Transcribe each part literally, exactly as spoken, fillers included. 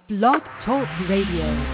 Blog Talk Radio.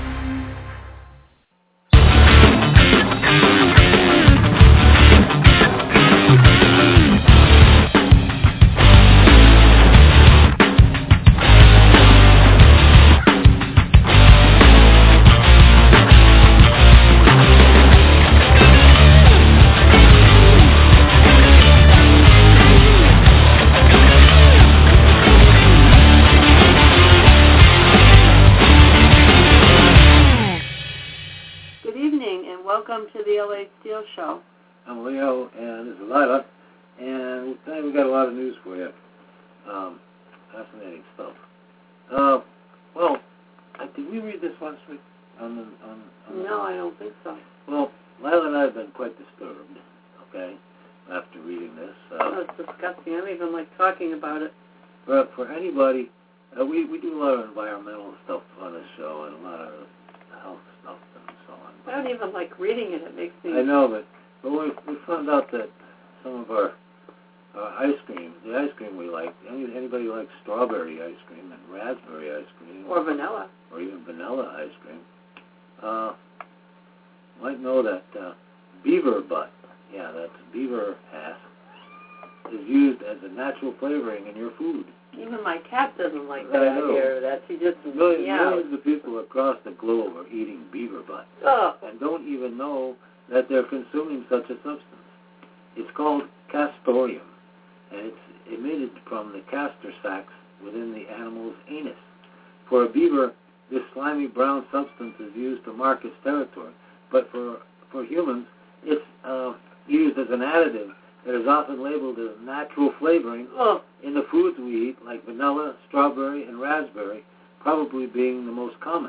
Welcome to the L A Steel Show. I'm Leo, and this is Lila, and today we got a lot of news for you. Um, fascinating stuff. Uh, well, uh, did we read this last week? On the, on, on no, the, I don't think so. Well, Lila and I have been quite disturbed, okay, after reading this. Uh, oh, it's disgusting. I don't even like talking about it. But for anybody, uh, we, we do a lot of environmental stuff on this show and a lot of health stuff and so on. I don't even like reading it. It makes me... I know, but, but we, we found out that some of our uh, ice cream, the ice cream we like, any, anybody who likes strawberry ice cream and raspberry ice cream. Or vanilla. Or even vanilla ice cream, uh, might know that uh, beaver butt, yeah, that's beaver ass, is used as a natural flavoring in your food. Even my cat doesn't like that. I hear that. She just millions, meows. millions of people across the globe are eating beaver butt oh. and don't even know that they're consuming such a substance. It's called castoreum, and it's emitted from the castor sacs within the animal's anus. For a beaver, this slimy brown substance is used to mark its territory, but for for humans, it's uh, used as an additive that is often labeled as natural flavoring oh. in the foods we eat, like vanilla, strawberry, and raspberry, probably being the most common.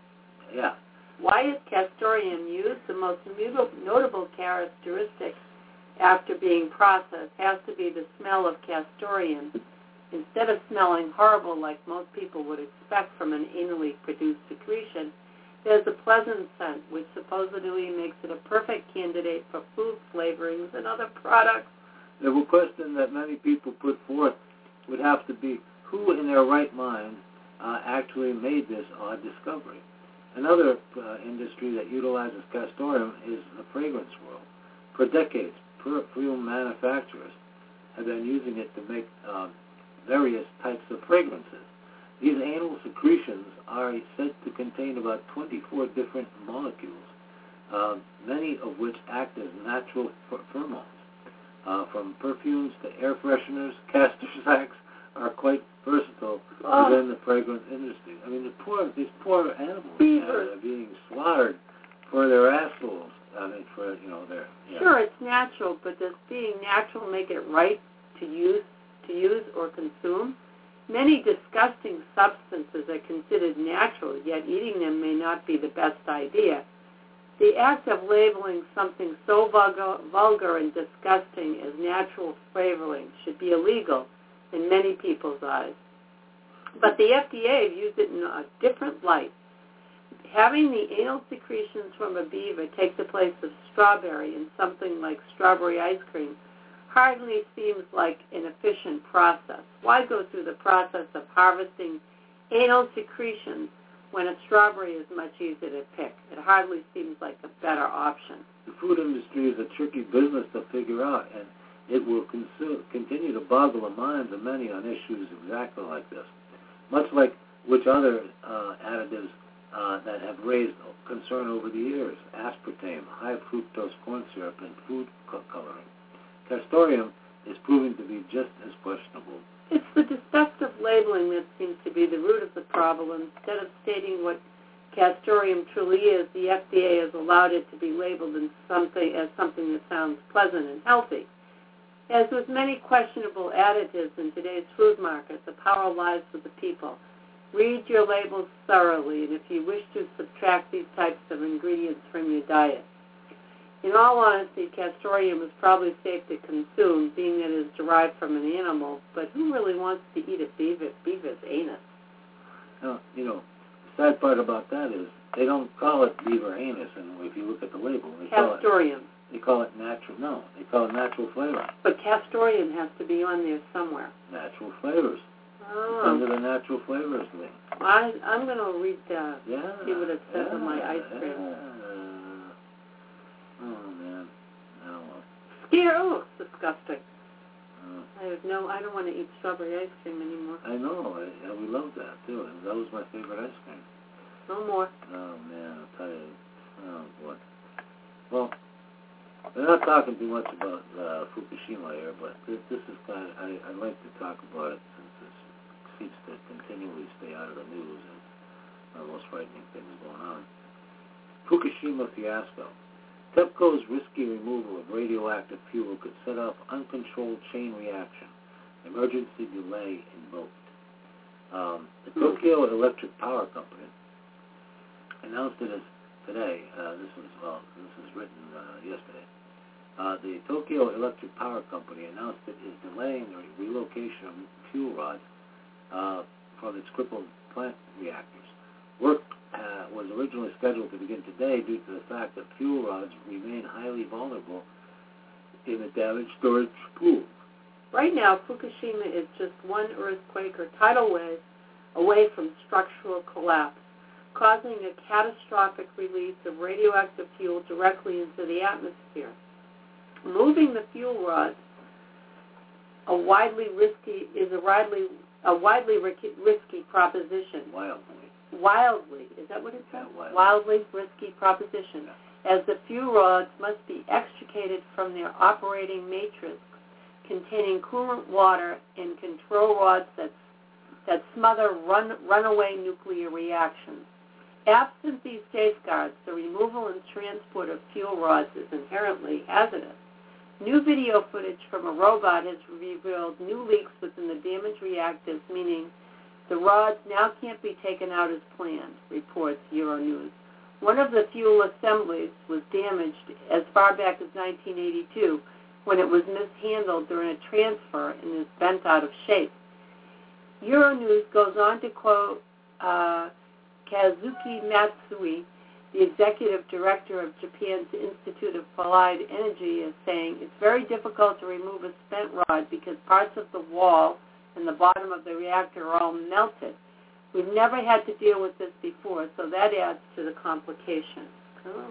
Yeah. Why is castoreum used? The most notable characteristic after being processed has to be the smell of castoreum. Instead of smelling horrible like most people would expect from an anally produced secretion, there's a pleasant scent which supposedly makes it a perfect candidate for food flavorings and other products. The question that many people put forth would have to be who in their right mind uh, actually made this odd discovery. Another uh, industry that utilizes castoreum is the fragrance world. For decades, perfume manufacturers have been using it to make uh, various types of fragrances. These anal secretions are said to contain about twenty-four different molecules, uh, many of which act as natural pheromones. Uh, from perfumes to air fresheners, castor sacs are quite versatile oh. within the fragrance industry. I mean, the poor, these poor animals Beavers. are being slaughtered for their assholes. I mean, for, you know, their... Yeah. Sure, it's natural, but does being natural make it right to use, to use or consume? Many disgusting substances are considered natural, yet eating them may not be the best idea. The act of labeling something so vulgar, vulgar and disgusting as natural flavoring should be illegal in many people's eyes. But the F D A views it in a different light. Having the anal secretions from a beaver take the place of strawberry in something like strawberry ice cream hardly seems like an efficient process. Why go through the process of harvesting anal secretions when a strawberry is much easier to pick? It hardly seems like a better option. The food industry is a tricky business to figure out, and it will consume, continue to boggle the minds of many on issues exactly like this, much like which other uh, additives uh, that have raised concern over the years: aspartame, high fructose corn syrup, and food coloring. Castoreum is proving to be just as questionable. It's the deceptive labeling that seems to be the root of the problem. Instead of stating what castoreum truly is, the F D A has allowed it to be labeled in something as something that sounds pleasant and healthy. As with many questionable additives in today's food market, the power lies with the people. Read your labels thoroughly, and if you wish to subtract these types of ingredients from your diet. In all honesty, castoreum is probably safe to consume, being that it is derived from an animal, but who really wants to eat a beaver, beaver's anus? Now, you know, the sad part about that is they don't call it beaver anus, and if you look at the label, they castoreum. call it, they call it natural, no, they call it natural flavor. But castoreum has to be on there somewhere. Natural flavors. Oh. It's under the natural flavors link. I, I'm going to read that. Yeah. See what it says yeah, on my ice cream. Yeah. Oh, man. No. Scare, oh, it's disgusting. Uh, I have no, I don't want to eat strawberry ice cream anymore. I know. I, yeah, we love that, too. That was my favorite ice cream. No more. Oh, man. I'll tell you. Oh, boy. Well, we're not talking too much about uh, Fukushima here, but this, this is kind of, I, I like to talk about it since this seems to continually stay out of the news and one of the most frightening things going on. Fukushima fiasco. TEPCO's risky removal of radioactive fuel could set off uncontrolled chain reaction. Emergency delay invoked. Um, the Tokyo Electric Power Company announced it as today. Uh, this was well, this was written uh, yesterday. Uh, the Tokyo Electric Power Company announced it is delaying the relocation of fuel rods uh, from its crippled plant reactors. Work uh, was originally scheduled to begin today due to the fact that fuel rods remain highly vulnerable in the damaged storage pool. Right now, Fukushima is just one earthquake or tidal wave away from structural collapse, causing a catastrophic release of radioactive fuel directly into the atmosphere. Moving the fuel rods a widely risky is a widely a widely risky, risky proposition. Wildly. Wildly, is that what it says? Yeah, wildly. wildly risky proposition, yeah. As the fuel rods must be extricated from their operating matrix containing coolant water and control rods that that smother run runaway nuclear reactions. Absent these safeguards, the removal and transport of fuel rods is inherently hazardous. New video footage from a robot has revealed new leaks within the damaged reactors, meaning the rods now can't be taken out as planned, reports Euronews. One of the fuel assemblies was damaged as far back as nineteen eighty-two when it was mishandled during a transfer and is bent out of shape. Euronews goes on to quote uh, Kazuki Matsui, the executive director of Japan's Institute of Applied Energy, as saying, it's very difficult to remove a spent rod because parts of the wall and the bottom of the reactor are all melted. We've never had to deal with this before, so that adds to the complication. Oh.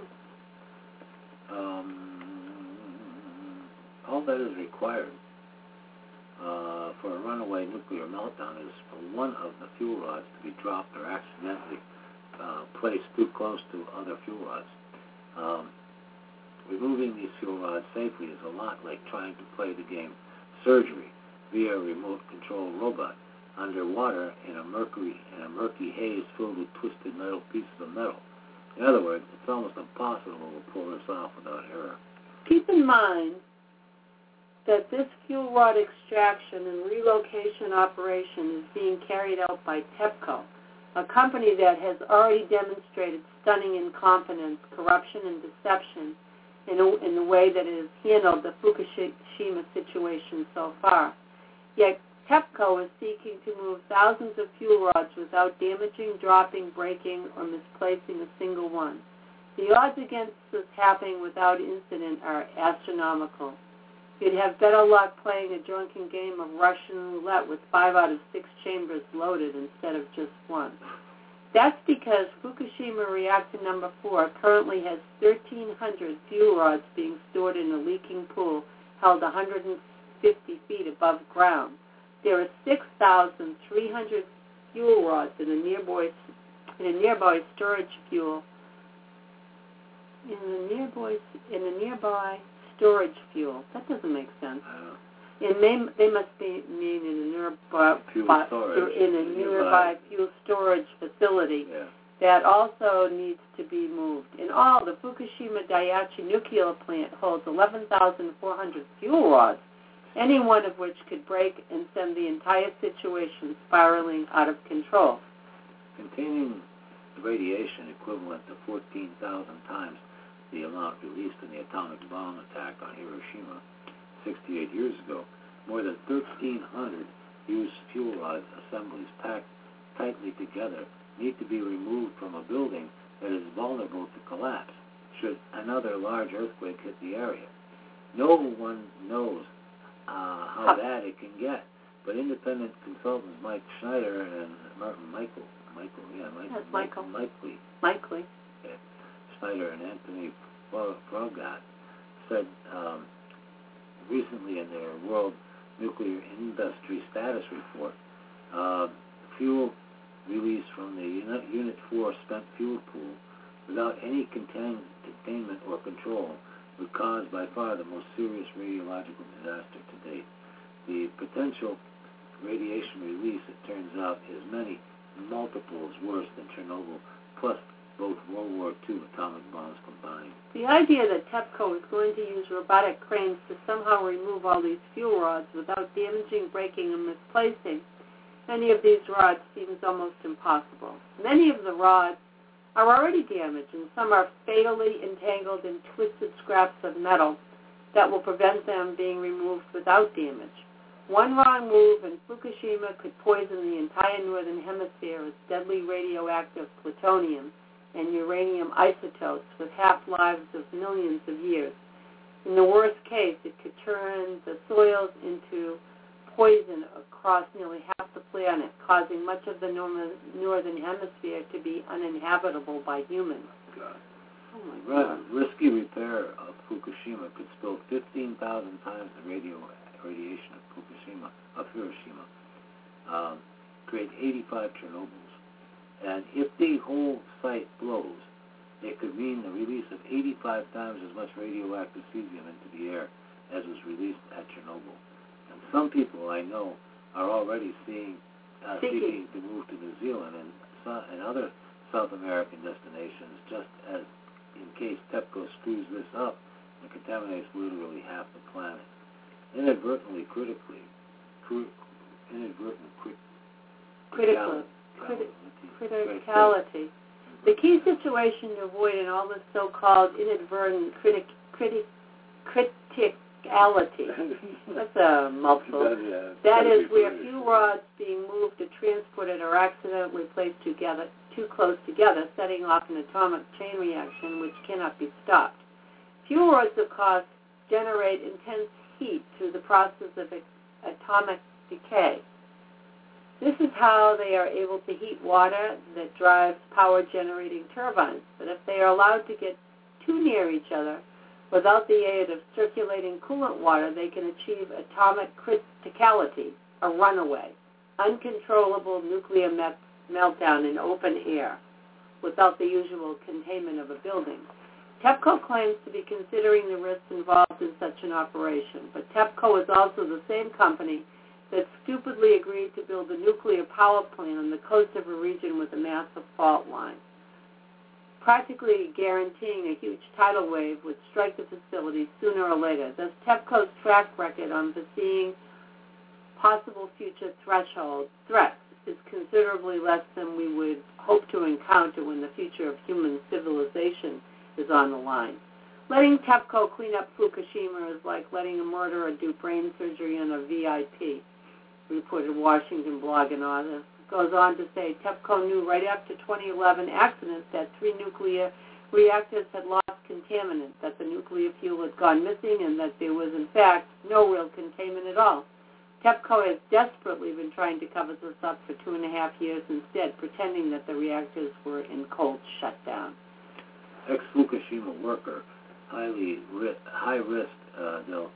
Um, all that is required uh, for a runaway nuclear meltdown is for one of the fuel rods to be dropped or accidentally uh, placed too close to other fuel rods. Um, removing these fuel rods safely is a lot like trying to play the game surgery via a remote control robot underwater in a murky in a murky haze filled with twisted metal pieces of metal. In other words, it's almost impossible to pull this off without error. Keep in mind that this fuel rod extraction and relocation operation is being carried out by TEPCO, a company that has already demonstrated stunning incompetence, corruption, and deception in, a, in the way that it has handled the Fukushima situation so far. Yet TEPCO is seeking to move thousands of fuel rods without damaging, dropping, breaking, or misplacing a single one. The odds against this happening without incident are astronomical. You'd have better luck playing a drunken game of Russian roulette with five out of six chambers loaded instead of just one. That's because Fukushima reactor number four currently has thirteen hundred fuel rods being stored in a leaking pool held one hundred fifty feet above ground. There are six thousand three hundred fuel rods in a nearby in a nearby storage fuel in a nearby in a nearby storage fuel. That doesn't make sense. Uh, It may they must be mean in a nearby fuel spot, storage. in a nearby fuel storage facility Yeah. that also needs to be moved. In all, the Fukushima Daiichi nuclear plant holds eleven thousand four hundred fuel rods, any one of which could break and send the entire situation spiraling out of control. Containing radiation equivalent to fourteen thousand times the amount released in the atomic bomb attack on Hiroshima sixty-eight years ago, more than thirteen hundred used fuel rod assemblies packed tightly together need to be removed from a building that is vulnerable to collapse should another large earthquake hit the area. No one knows uh, how bad it can get. but independent consultants Mike Schneider and Martin Michael, Michael, yeah, Mike, That's Michael. Mike Lee, Mike Lee. yeah, Schneider and Anthony Frogat said um, recently in their World Nuclear Industry Status Report, uh, fuel released from the Unit, Unit four spent fuel pool without any contain, containment or control would cause by far the most serious radiological disaster to date. The potential radiation release, it turns out, is many multiples worse than Chernobyl, plus both World War Two atomic bombs combined. The idea that TEPCO is going to use robotic cranes to somehow remove all these fuel rods without damaging, breaking, and misplacing any of these rods seems almost impossible. Many of the rods are already damaged, and some are fatally entangled in twisted scraps of metal that will prevent them being removed without damage. One wrong move in Fukushima could poison the entire northern hemisphere with deadly radioactive plutonium and uranium isotopes with half-lives of millions of years. In the worst case, it could turn the soils into poison across nearly half the planet, causing much of the northern hemisphere to be uninhabitable by humans. God. Oh my Right. God. Risky repair of Fukushima could spill fifteen thousand times the radio radiation of Fukushima, of Hiroshima, um, create eighty-five Chernobyls. And if the whole site blows, it could mean the release of eighty-five times as much radioactive cesium into the air as was released at Chernobyl. And some people I know are already seeing, uh, seeking to move to New Zealand and, so, and other South American destinations, just as in case TEPCO screws this up and contaminates literally half the planet. Inadvertently, critically, cri- inadvertent cri- Critical. Criti- criticality. The key situation to avoid in all this so-called inadvertent critic, critic, criticality, that's a mouthful, that is where fuel rods being moved or transported are accidentally placed together, too close together, setting off an atomic chain reaction which cannot be stopped. Fuel rods, of course, generate intense heat through the process of atomic decay. This is how they are able to heat water that drives power-generating turbines. But if they are allowed to get too near each other without the aid of circulating coolant water, they can achieve atomic criticality, a runaway, uncontrollable nuclear me- meltdown in open air without the usual containment of a building. TEPCO claims to be considering the risks involved in such an operation, but TEPCO is also the same company that stupidly agreed to build a nuclear power plant on the coast of a region with a massive fault line, practically guaranteeing a huge tidal wave would strike the facility sooner or later. Thus, TEPCO's track record on foreseeing possible future threshold threats is considerably less than we would hope to encounter when the future of human civilization is on the line. Letting TEPCO clean up Fukushima is like letting a murderer do brain surgery on a V I P, reported Washington Blog and Author. Goes on to say TEPCO knew right after twenty eleven accidents that three nuclear reactors had lost contaminant, that the nuclear fuel had gone missing, and that there was, in fact, no real containment at all. TEPCO has desperately been trying to cover this up for two and a half years instead, pretending that the reactors were in cold shutdown. Ex-Fukushima worker, highly ri- high risk, uh, they'll,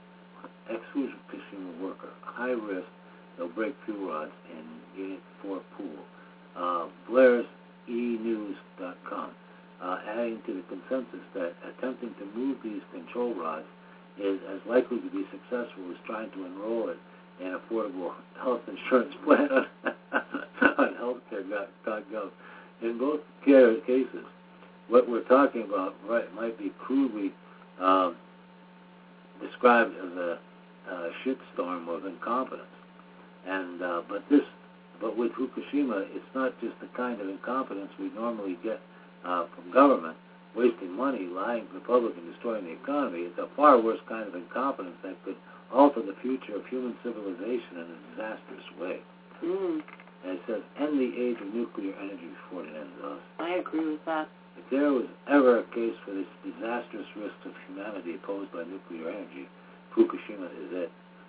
ex-Fukushima worker, high risk, they'll break fuel rods in Unit four pool. Uh, Blair's e news dot com, uh, adding to the consensus that attempting to move these control rods is as likely to be successful as trying to enroll it in affordable health insurance plan on, on healthcare dot gov. In both cases, what we're talking about right might be crudely um, described as a, a shitstorm of incompetence. And uh, but this, but with Fukushima, it's not just the kind of incompetence we normally get uh, from government, wasting money, lying to the public, and destroying the economy. It's a far worse kind of incompetence that could alter the future of human civilization in a disastrous way. Mm. And it says, end the age of nuclear energy before it ends us. I agree with that. If there was ever a case for this disastrous risk of humanity posed by nuclear energy, Fukushima is it.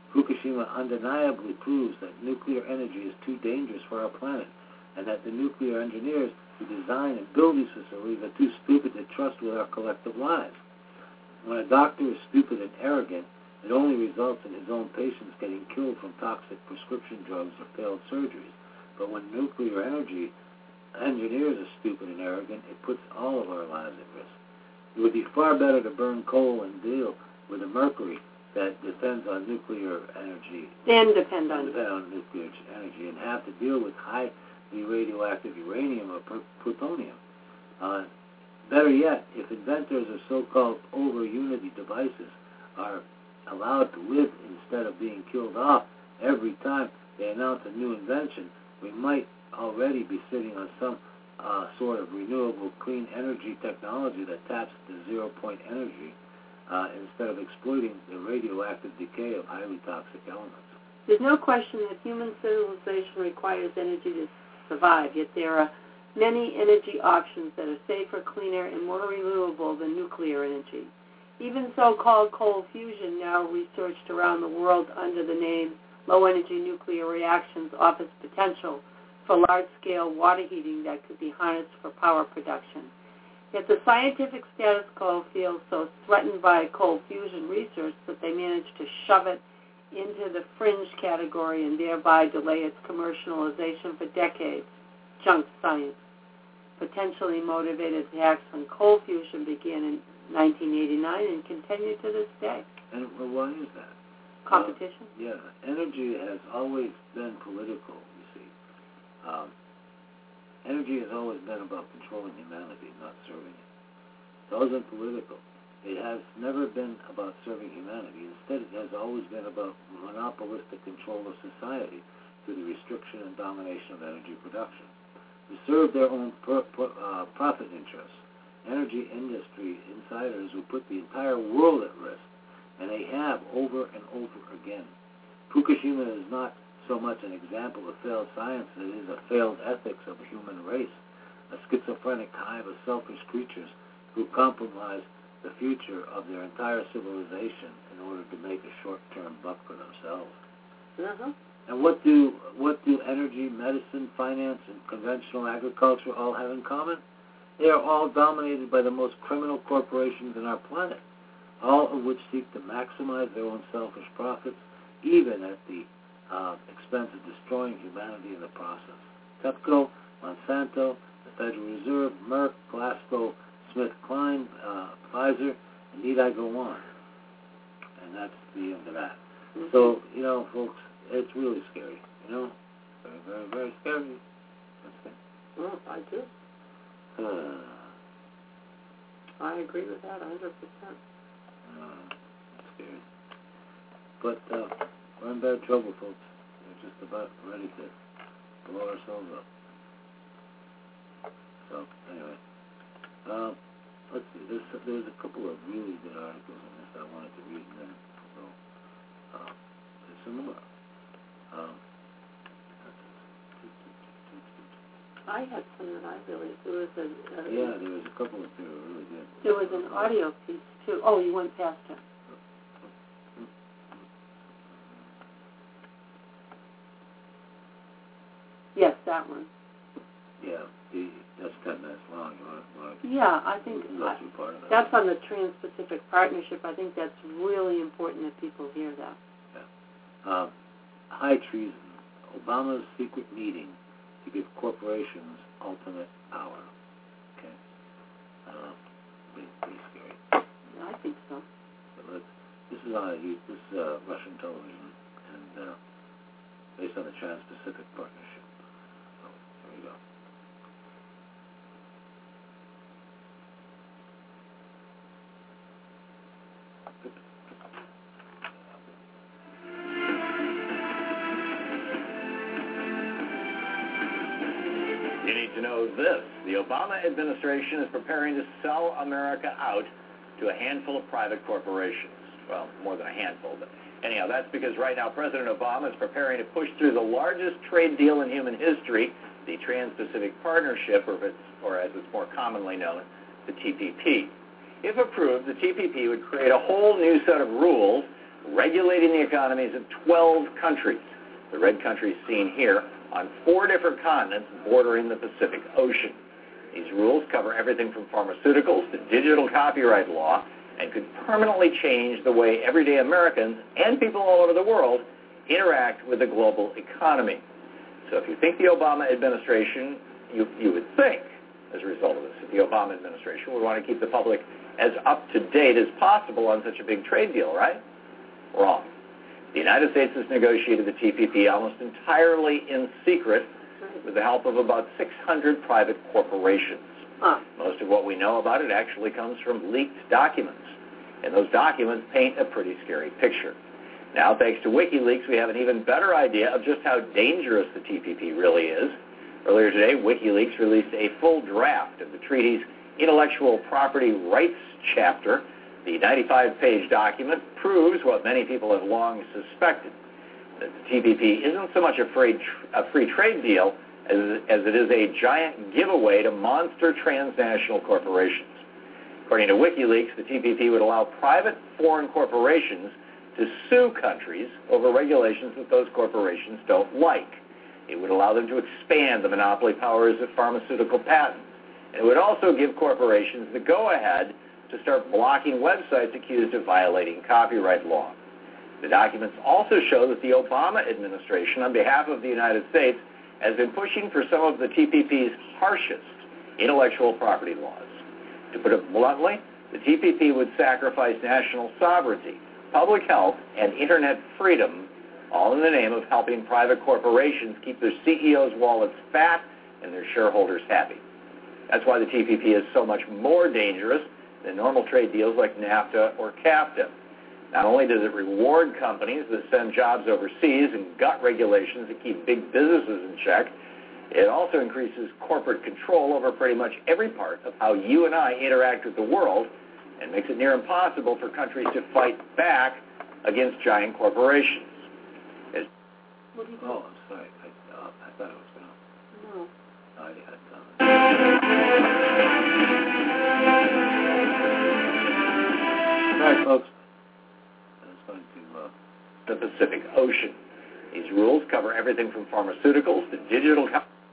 Fukushima undeniably proves that nuclear energy is too dangerous for our planet, and that the nuclear engineers who design and build these facilities are too stupid to trust with our collective lives. When a doctor is stupid and arrogant, it only results in his own patients getting killed from toxic prescription drugs or failed surgeries. But when nuclear energy engineers are stupid and arrogant, it puts all of our lives at risk. It would be far better to burn coal and deal with the mercury that depends on nuclear energy. Then depend on depend on nuclear energy and have to deal with highly radioactive uranium or plutonium. Uh, better yet, if inventors of so-called over-unity devices are allowed to live instead of being killed off every time they announce a new invention, we might already be sitting on some uh, sort of renewable clean energy technology that taps the zero-point energy uh, instead of exploiting the radioactive decay of highly toxic elements. There's no question that human civilization requires energy to survive, yet there are many energy options that are safer, cleaner, and more renewable than nuclear energy. Even so-called cold fusion, now researched around the world under the name low-energy nuclear reactions, offers potential for large-scale water heating that could be harnessed for power production. Yet the scientific status quo feels so threatened by cold fusion research that they manage to shove it into the fringe category and thereby delay its commercialization for decades. Junk science. Potentially motivated attacks on cold fusion began in nineteen eighty-nine and continue to this day. And well, why is that? Competition? Uh, yeah, energy has always been political, you see. Um, energy has always been about controlling humanity, not serving it. It's always been political. It has never been about serving humanity. Instead, it has always been about monopolistic control of society through the restriction and domination of energy production. To serve their own per, per, uh, profit interests, energy industry insiders who put the entire world at risk, and they have over and over again. Fukushima is not so much an example of failed science as it is a failed ethics of the human race, a schizophrenic hive of selfish creatures who compromise the future of their entire civilization in order to make a short-term buck for themselves. Uh-huh. And what do what do energy, medicine, finance, and conventional agriculture all have in common? They are all dominated by the most criminal corporations on our planet, all of which seek to maximize their own selfish profits, even at the uh, expense of destroying humanity in the process. TEPCO, Monsanto, the Federal Reserve, Merck, Glasgow, SmithKline, uh, Pfizer, and need I go on? And that's the end of that. Mm-hmm. So, you know, folks, it's really scary, you know? Very, very, very scary. That's it. Well, I do. Uh, I agree with that one hundred percent. Uh, that's scary. But uh, we're in bad trouble, folks. We're just about ready to blow ourselves up. So, anyway. Uh, let's see. There's, there's a couple of really good articles on this I wanted to read, and then so, uh, there's some more. Um, I had some that I really, there was a, a yeah, there was a couple that were really good. There was an audio piece too. Oh, you went past it. Yes, that one. Yeah, the, that's ten minutes long. You want to, want to yeah, I think go I, through part of that. That's on the Trans-Pacific Partnership. I think that's really important that people hear that. Yeah. Um, high treason. Obama's secret meeting to give corporations ultimate power. Okay. Uh, pretty, pretty scary. Yeah, I think so. So let's, this is on a, this is uh, Russian television, and uh, based on the Trans-Pacific Partnership. So here we go. You need to know this. The Obama administration is preparing to sell America out to a handful of private corporations. Well, more than a handful, but anyhow, that's because right now President Obama is preparing to push through the largest trade deal in human history, the Trans-Pacific Partnership, or, it's, or as it's more commonly known, the T P P. If approved, the T P P would create a whole new set of rules regulating the economies of twelve countries, the red countries seen here, on four different continents bordering the Pacific Ocean. These rules cover everything from pharmaceuticals to digital copyright law and could permanently change the way everyday Americans and people all over the world interact with the global economy. So if you think the Obama administration, you, you would think, as a result of this, that the Obama administration would want to keep the public as up-to-date as possible on such a big trade deal, right? Wrong. The United States has negotiated the T P P almost entirely in secret with the help of about six hundred private corporations. Huh. Most of what we know about it actually comes from leaked documents, and those documents paint a pretty scary picture. Now, thanks to WikiLeaks, we have an even better idea of just how dangerous the T P P really is. Earlier today, WikiLeaks released a full draft of the treaty's intellectual property rights chapter. The ninety-five page document proves what many people have long suspected, that the T P P isn't so much a free, a free trade deal as, as it is a giant giveaway to monster transnational corporations. According to WikiLeaks, the T P P would allow private foreign corporations to sue countries over regulations that those corporations don't like. It would allow them to expand the monopoly powers of pharmaceutical patents. And it would also give corporations the go-ahead to start blocking websites accused of violating copyright law. The documents also show that the Obama administration, on behalf of the United States, has been pushing for some of the T P P's harshest intellectual property laws. To put it bluntly, the T P P would sacrifice national sovereignty, public health, and internet freedom, all in the name of helping private corporations keep their C E Os' wallets fat and their shareholders happy. That's why the T P P is so much more dangerous than normal trade deals like NAFTA or CAFTA. Not only does it reward companies that send jobs overseas and gut regulations that keep big businesses in check, it also increases corporate control over pretty much every part of how you and I interact with the world and makes it near impossible for countries to fight back against giant corporations. As oh, I'm sorry. I, uh, I thought it was going to... No. I had... Uh... All right, folks. That's going to uh... the Pacific Ocean. These rules cover everything from pharmaceuticals to digital.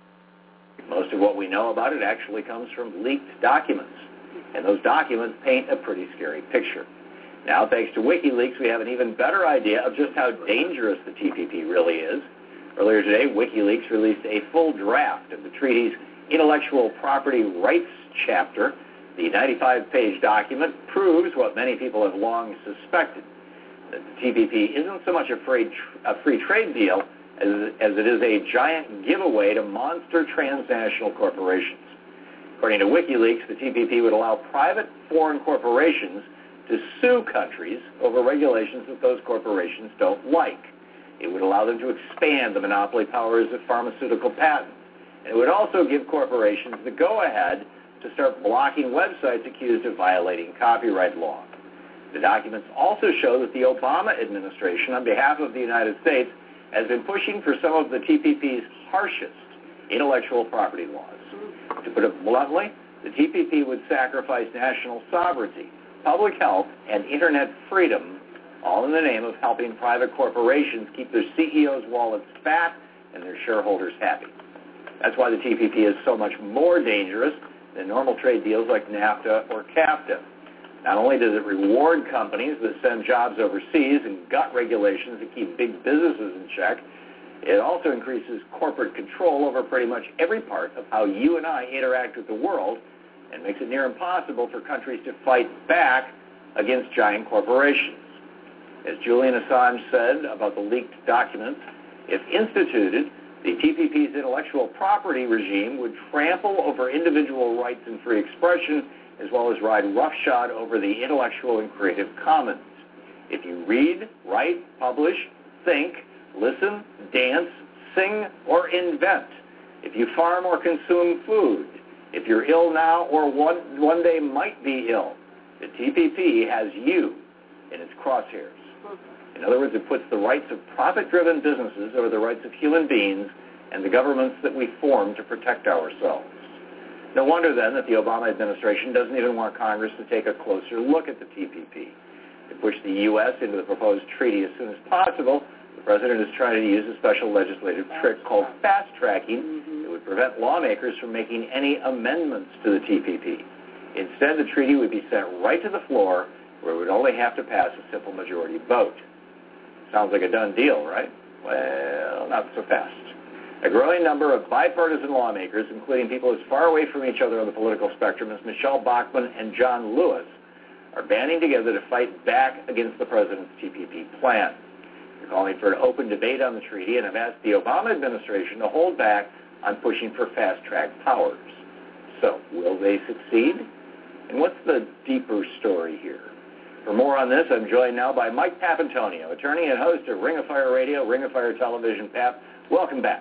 Most of what we know about it actually comes from leaked documents, and those documents paint a pretty scary picture. Now, thanks to WikiLeaks, we have an even better idea of just how dangerous the T P P really is. Earlier today, WikiLeaks released a full draft of the treaty's intellectual property rights chapter. The ninety-five page document proves what many people have long suspected, that the T P P isn't so much a free, a free trade deal as, as it is a giant giveaway to monster transnational corporations. According to WikiLeaks, the T P P would allow private foreign corporations to sue countries over regulations that those corporations don't like. It would allow them to expand the monopoly powers of pharmaceutical patents. And it would also give corporations the go-ahead to start blocking websites accused of violating copyright law. The documents also show that the Obama administration, on behalf of the United States, has been pushing for some of the T P P's harshest intellectual property laws. To put it bluntly, the T P P would sacrifice national sovereignty, public health, and internet freedom, all in the name of helping private corporations keep their C E Os' wallets fat and their shareholders happy. That's why the T P P is so much more dangerous than normal trade deals like NAFTA or CAFTA. Not only does it reward companies that send jobs overseas and gut regulations that keep big businesses in check, it also increases corporate control over pretty much every part of how you and I interact with the world and makes it near impossible for countries to fight back against giant corporations. As Julian Assange said about the leaked documents, if instituted, the T P P's intellectual property regime would trample over individual rights and free expression, as well as ride roughshod over the intellectual and creative commons. If you read, write, publish, think, listen, dance, sing, or invent, if you farm or consume food, if you're ill now or one, one day might be ill, the T P P has you in its crosshairs. In other words, it puts the rights of profit-driven businesses over the rights of human beings and the governments that we form to protect ourselves. No wonder, then, that the Obama administration doesn't even want Congress to take a closer look at the T P P. To push the U S into the proposed treaty as soon as possible, the president is trying to use a special legislative trick called fast-tracking Mm-hmm. that would prevent lawmakers from making any amendments to the T P P. Instead, the treaty would be sent right to the floor, where it would only have to pass a simple majority vote. Sounds like a done deal, right? Well, not so fast. A growing number of bipartisan lawmakers, including people as far away from each other on the political spectrum as Michelle Bachmann and John Lewis, are banding together to fight back against the president's T P P plan. They're calling for an open debate on the treaty and have asked the Obama administration to hold back on pushing for fast-track powers. So, will they succeed? And what's the deeper story here? For more on this, I'm joined now by Mike Papantonio, attorney and host of Ring of Fire Radio, Ring of Fire Television. Pap, welcome back.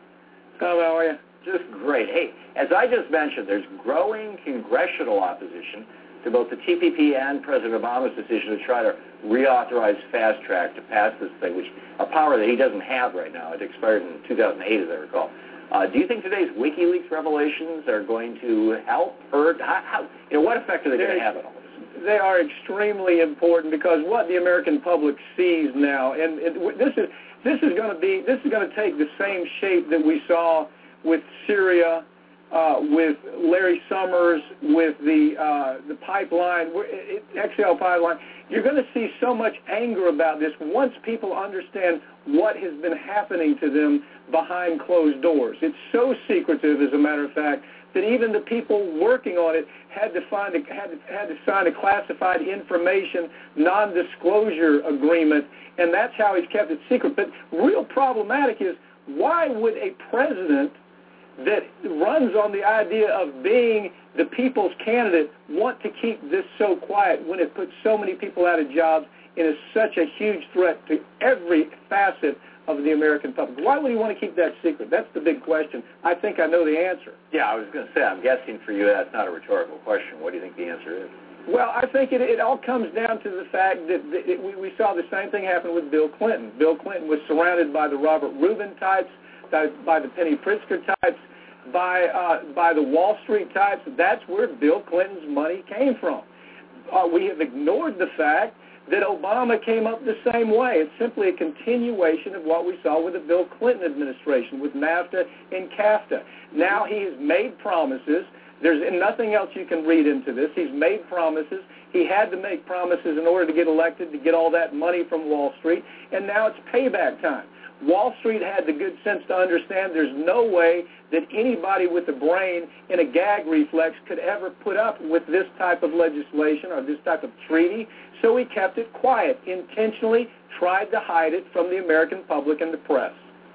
Tom, how are you? Just great. Hey, as I just mentioned, there's growing congressional opposition to both the T P P and President Obama's decision to try to reauthorize fast track to pass this thing, which a power that he doesn't have right now. It expired in two thousand eight, as I recall. Uh, do you think today's WikiLeaks revelations are going to help, hurt? How, how, you know, what effect are they going to have on all this? They are extremely important because what the American public sees now, and it, this is this is going to be this is going to take the same shape that we saw with Syria, uh, with Larry Summers, with the uh, the pipeline, X L pipeline. You're going to see so much anger about this once people understand what has been happening to them behind closed doors. It's so secretive, as a matter of fact, that even the people working on it had to find a, had to, had to sign a classified information non-disclosure agreement, and that's how he's kept it secret. But real problematic is, why would a president that runs on the idea of being the people's candidate want to keep this so quiet when it puts so many people out of jobs and is such a huge threat to every facet of the American public? Why would he want to keep that secret? That's the big question. I think I know the answer. Yeah, I was going to say, I'm guessing for you that's not a rhetorical question. What do you think the answer is? Well, I think it, it all comes down to the fact that it, we, we saw the same thing happen with Bill Clinton. Bill Clinton was surrounded by the Robert Rubin types, by, by the Penny Pritzker types, by uh, by the Wall Street types. That's where Bill Clinton's money came from. Uh, we have ignored the fact that Obama came up the same way. It's simply a continuation of what we saw with the Bill Clinton administration, with NAFTA and CAFTA. Now he has made promises. There's nothing else you can read into this. He's made promises. He had to make promises in order to get elected, to get all that money from Wall Street, and now it's payback time. Wall Street had the good sense to understand there's no way that anybody with a brain and a gag reflex could ever put up with this type of legislation or this type of treaty, so he kept it quiet, intentionally tried to hide it from the American public and the press.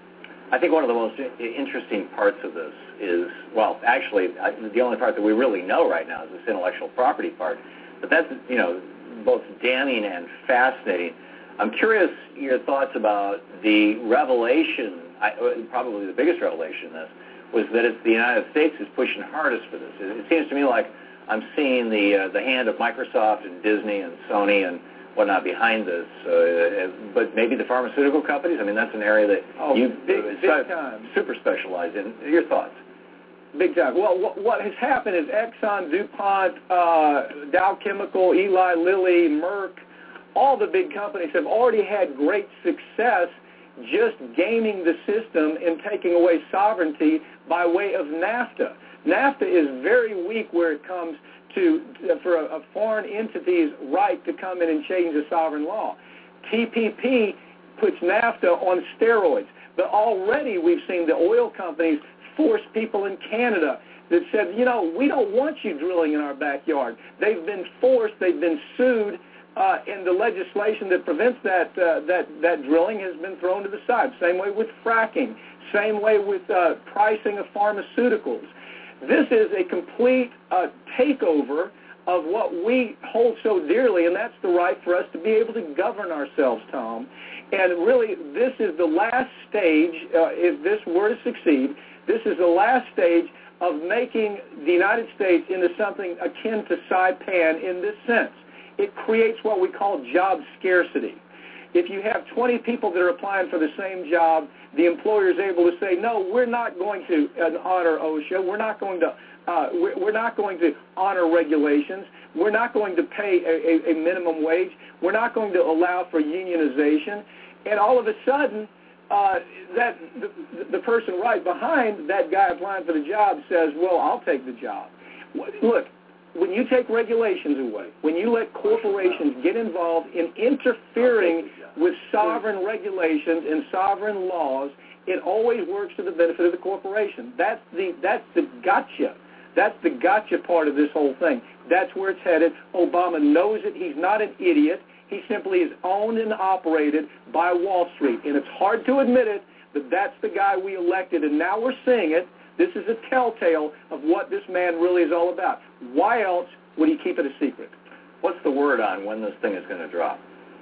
I think one of the most interesting parts of this is, well, actually, the only part that we really know right now is this intellectual property part. But that's, you know, both damning and fascinating. I'm curious your thoughts about the revelation, I, probably the biggest revelation in this, was that it's the United States who's pushing hardest for this. It, it seems to me like I'm seeing the uh, the hand of Microsoft and Disney and Sony and whatnot behind this, uh, but maybe the pharmaceutical companies. I mean, that's an area that oh, you big, uh, big time. super specialize in. Your thoughts? Big time. Well, what, what has happened is Exxon, DuPont, uh, Dow Chemical, Eli Lilly, Merck, all the big companies have already had great success just gaming the system and taking away sovereignty by way of NAFTA. NAFTA is very weak where it comes to for a, a foreign entity's right to come in and change a sovereign law. T P P puts NAFTA on steroids. But already we've seen the oil companies force people in Canada that said, you know, we don't want you drilling in our backyard. They've been forced, they've been sued, uh, and the legislation that prevents that, uh, that, that drilling has been thrown to the side. Same way with fracking. Same way with uh, pricing of pharmaceuticals. This is a complete uh, takeover of what we hold so dearly, and that's the right for us to be able to govern ourselves, Tom. And really, this is the last stage, uh, if this were to succeed, this is the last stage of making the United States into something akin to Saipan in this sense. It creates what we call job scarcity. if you have twenty people that are applying for the same job, the employer is able to say, no, we're not going to uh, honor OSHA. We're not going to uh, we're, we're not going to honor regulations. We're not going to pay a, a, a minimum wage. We're not going to allow for unionization. And all of a sudden, uh, that the, the person right behind that guy applying for the job says, well, I'll take the job. Look, when you take regulations away, when you let corporations get involved in interfering with sovereign regulations and sovereign laws, it always works to the benefit of the corporation. That's the that's the gotcha. That's the gotcha part of this whole thing. That's where it's headed. Obama knows it. He's not an idiot. He simply is owned and operated by Wall Street. And it's hard to admit it, but that's the guy we elected, and now we're seeing it. This is a telltale of what this man really is all about. Why else would he keep it a secret? What's the word on when this thing is going to drop?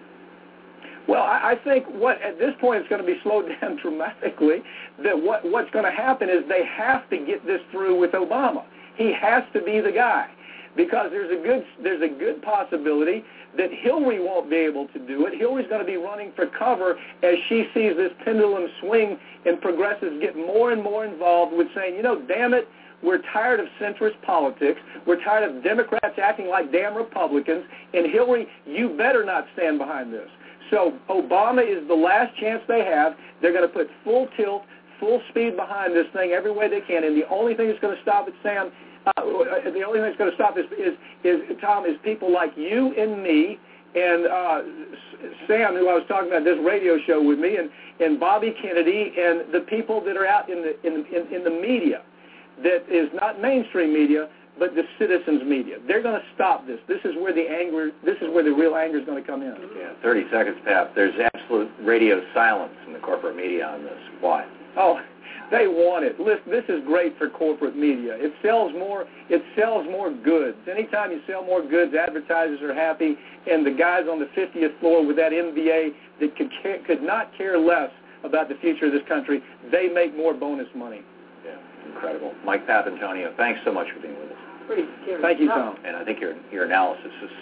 Well, I, I think what at this point it's going to be slowed down dramatically. That what what's going to happen is they have to get this through with Obama. He has to be the guy, because there's a good there's a good possibility that Hillary won't be able to do it. Hillary's going to be running for cover as she sees this pendulum swing and progressives get more and more involved with saying, you know, damn it, we're tired of centrist politics. We're tired of Democrats acting like damn Republicans. And Hillary, you better not stand behind this. So Obama is the last chance they have. They're going to put full tilt, full speed behind this thing every way they can. And the only thing that's going to stop it, Sam, Uh, the only thing that's going to stop is, is, is, Tom, is people like you and me and uh, Sam, who I was talking about this radio show with me, and, and Bobby Kennedy, and the people that are out in the in, in, in the media that is not mainstream media, but the citizens' media. They're going to stop this. This is where the anger. This is where the real anger is going to come in. Yeah, thirty seconds, Pap. There's absolute radio silence in the corporate media on this. Why? Oh. They want it. Listen, this is great for corporate media. It sells more. It sells more goods. Anytime you sell more goods, advertisers are happy. And the guys on the fiftieth floor with that M B A that could care, could not care less about the future of this country, they make more bonus money. Yeah, incredible. Mike Papantonio, thanks so much for being with us. Pretty scary. Thank you, Tom. And I think your your analysis is.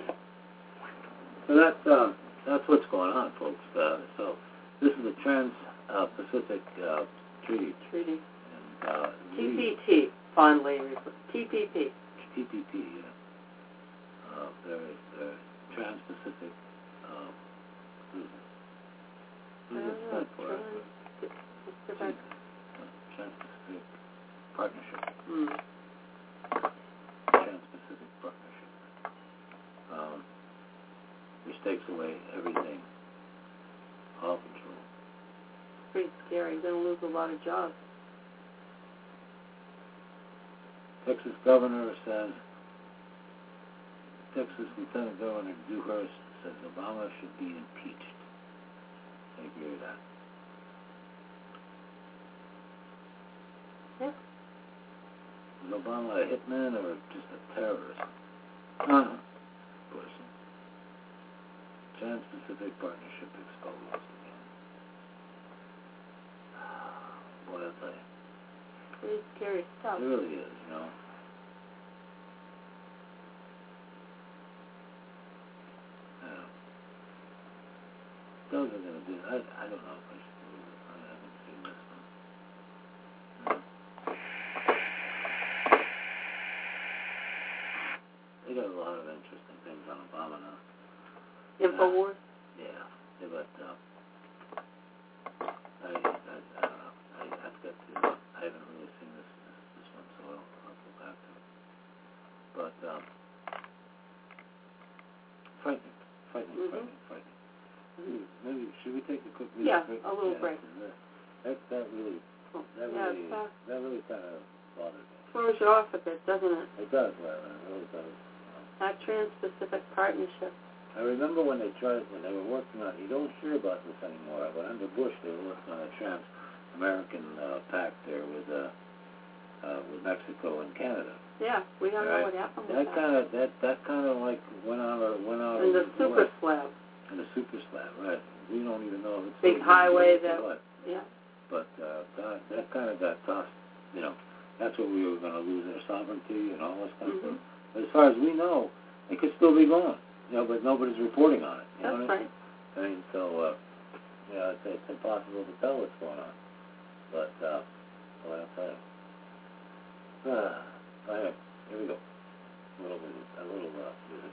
So that's uh, that's what's going on, folks. Uh, so this is the Trans-Pacific uh, Treaty. Treaty. And, uh, T P P, fondly referred. T P P. T P P, yeah. Uh, there is the Trans-Pacific. Uh, what does it stand for? Trans-Pacific. Trans-Pacific Partnership. Mm. Trans-Pacific Partnership. Um, which takes away everything. All control. Pretty scary. You're going to lose a lot of jobs. Texas governor says, Texas Lieutenant Governor Dewhurst says Obama should be impeached. I agree with that. Yeah. Is Obama a hitman or just a terrorist? Uh-huh. Person. Trans-Pacific Partnership exposed. Boy, I'll tell you. Pretty scary stuff. It really is, you know. Yeah. Those are going to do I, I don't know if I should do this. I haven't seen this one. Yeah. They got a lot of interesting things on Obama now. InfoWars? Uh, yeah. Yeah, but, uh, I, I, I don't know. I, I've got to, I haven't really seen this, this, this one, so I'll, I'll go back to it. But, um, frightening, frightening, Mm-hmm. frightening, frightening. Maybe, maybe, should we take a quick Yeah, break? a little yeah, break. That, that, that really, that Yeah, really, it's, uh, that really kind of bothered me. throws you off a bit, doesn't it? It does, well, it really does. That Trans-Pacific Partnership. I remember when they tried, when they were working on, you don't hear about this anymore, but under Bush they were working on a trans-American uh, pact there with uh, uh, with Mexico and Canada. Yeah, we don't right? know what happened with that. that. Kind of, that that kind of like went out or went out. And the of super way. slab. And the super slab, right? We don't even know if it's Big highway that, what. yeah. But uh, that, that kind of got tossed. You know, that's what we were going to lose our sovereignty and all this kind Mm-hmm. of stuff. But as far as we know, it could still be going. You know, but nobody's reporting on it. You That's know what I right. mean? I mean, so, uh, you know, it's, it's impossible to tell what's going on. But, uh, well, I'll tell you. Uh, anyway, here we go. A little bit, a little, uh, music.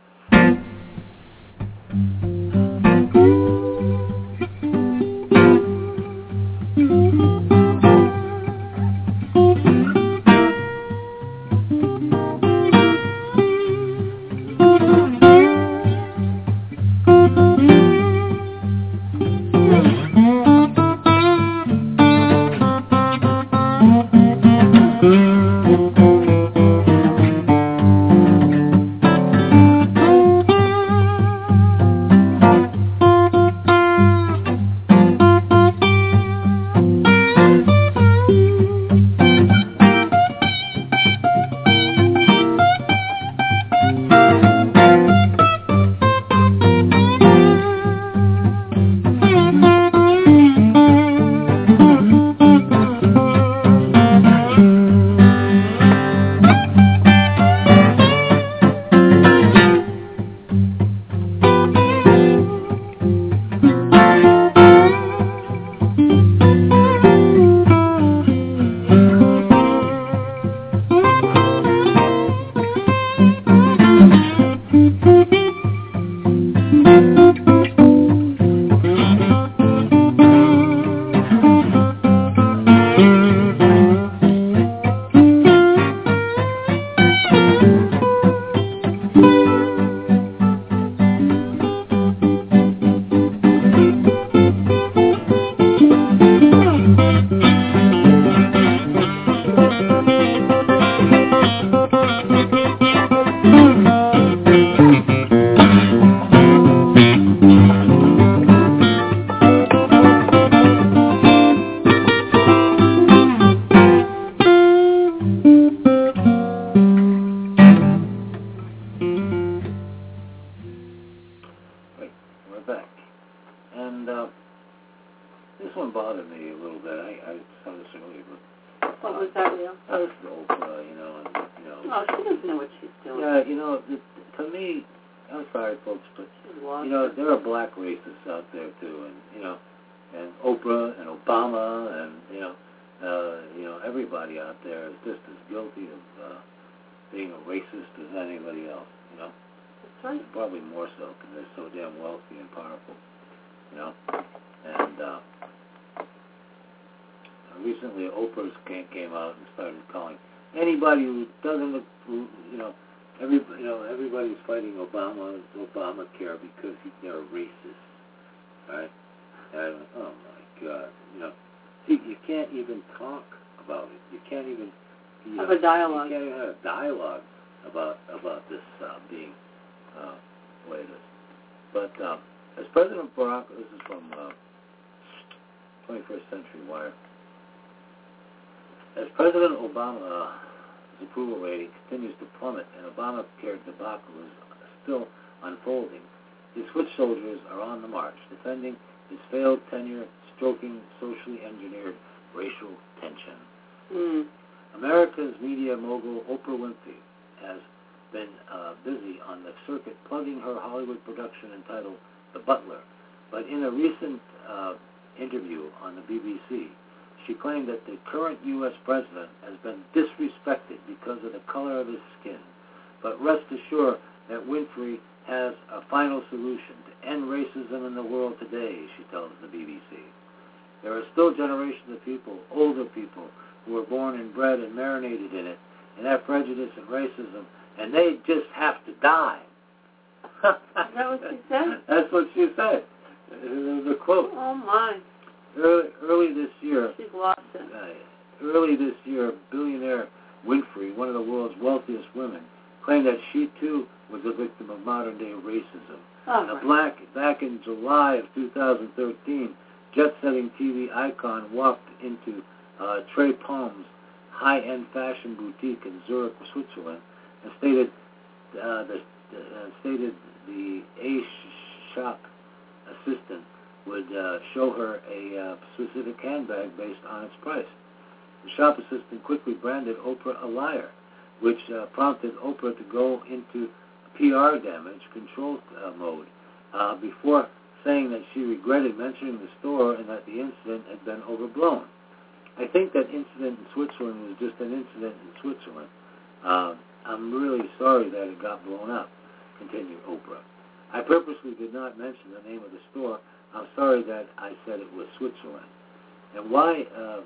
saying that she regretted mentioning the store and that the incident had been overblown. I think that incident in Switzerland was just an incident in Switzerland. Uh, I'm really sorry that it got blown up, continued Oprah. I purposely did not mention the name of the store. I'm sorry that I said it was Switzerland. And why, uh,